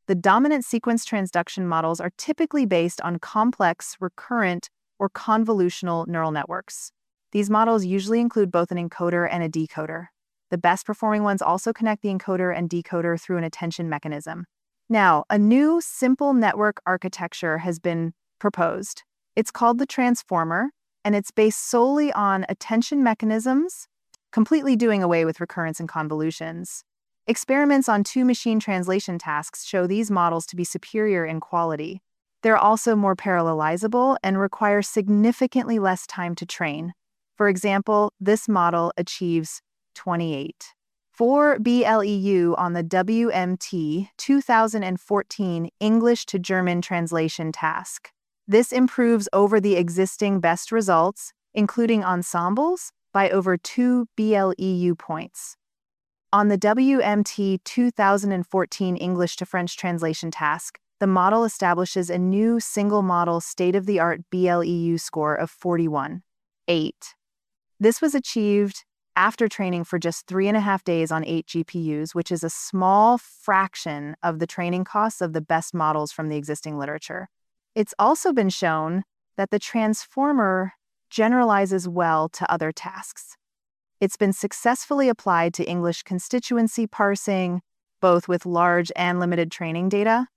The dominant sequence transduction models are typically based on complex, recurrent, or convolutional neural networks. These models usually include both an encoder and a decoder. The best performing ones also connect the encoder and decoder through an attention mechanism. Now, a new simple network architecture has been proposed. It's called the transformer, and it's based solely on attention mechanisms, completely doing away with recurrence and convolutions. Experiments on two machine translation tasks show these models to be superior in quality. They're also more parallelizable and require significantly less time to train. For example, this model achieves 28. For BLEU on the WMT 2014 English to German translation task. This improves over the existing best results, including ensembles, by over 2 BLEU points. On the WMT 2014 English to French translation task, the model establishes a new single-model state-of-the-art BLEU score of 41.8. This was achieved after training for just 3.5 days on 8 GPUs, which is a small fraction of the training costs of the best models from the existing literature. It's also been shown that the transformer generalizes well to other tasks. It's been successfully applied to English constituency parsing, both with large and limited training data.